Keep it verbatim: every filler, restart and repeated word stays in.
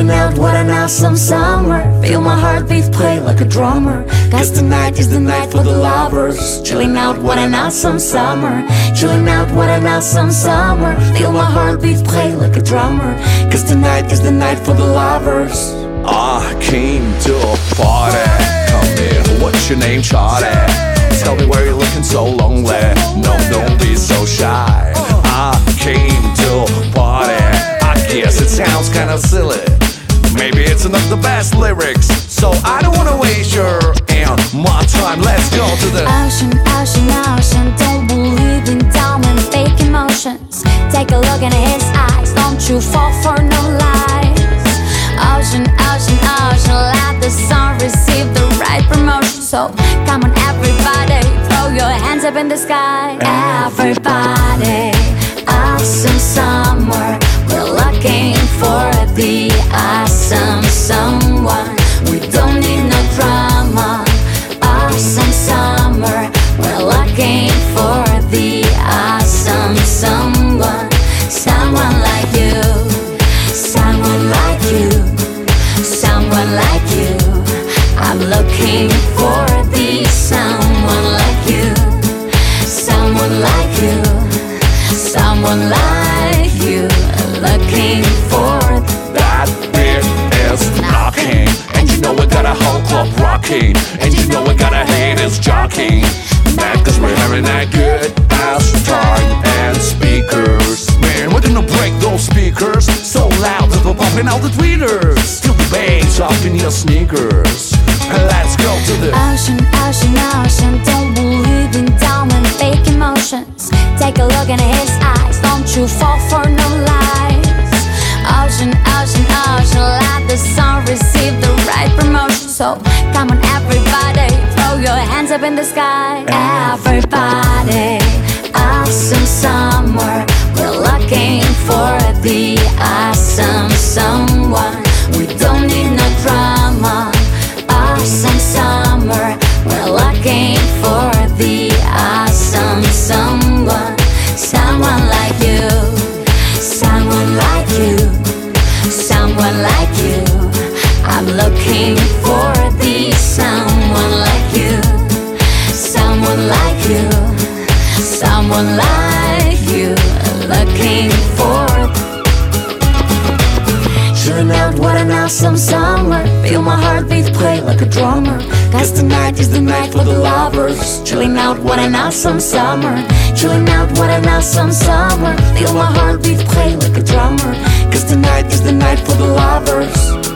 Chilling out, what an awesome summer. Feel my heartbeat play like a drummer. Cause tonight is the night for the lovers. Chilling out, what an awesome summer. Chilling out, what an awesome summer. Feel my heartbeat play like a drummer. Cause tonight is the night for the lovers. I came to a party. Come here, what's your name, Charlie? Tell me where you're looking so lonely. No, don't be so shy. I came to a party. I guess it sounds kinda silly. Maybe it's not the best lyrics, so I don't wanna waste your and my time. Let's go to the ocean, ocean, ocean. Don't believe in dumb and fake emotions. Take a look in his eyes. Don't you fall for no lies. Ocean, ocean, ocean. Let the sun receive the right promotion. So come on everybody, throw your hands up in the sky. Everybody, awesome summer. We're looking for the awesome someone. We don't need no drama. Awesome summer. We're looking for the awesome someone. Someone like you. Someone like you. Someone like you. I'm looking for the someone like you. Someone like you. Someone like you. Looking for that beat is knocking. And you know we got a whole club rocking. And you know we got a haters jockeying. Mad cause we're having that good ass time and speakers. Man, we're gonna break those speakers so loud that we're popping out the tweeters. Feel the bass up in your sneakers. And let's go to the ocean, ocean, ocean. Don't believe in dumb and fake emotions. Take a look in his eyes. Don't you fall for no lies. Ocean, ocean, ocean. Let the sun receive the right promotion. So come on everybody, throw your hands up in the sky. Everybody, awesome summer. We're looking for the awesome someone. We don't need no drama. Awesome summer. We're looking for the awesome someone. Someone like you. Someone like you. Someone like you. I'm looking for the someone like you. Someone like you. Someone like you. Looking for. Chilling out, what an awesome summer. Feel my heartbeat play like a drummer. Cause tonight is the night for the lovers. Chilling out, what an awesome summer. Chilling out, what an awesome summer. Feel my heartbeat play like a drummer. Cause tonight is the night for the lovers.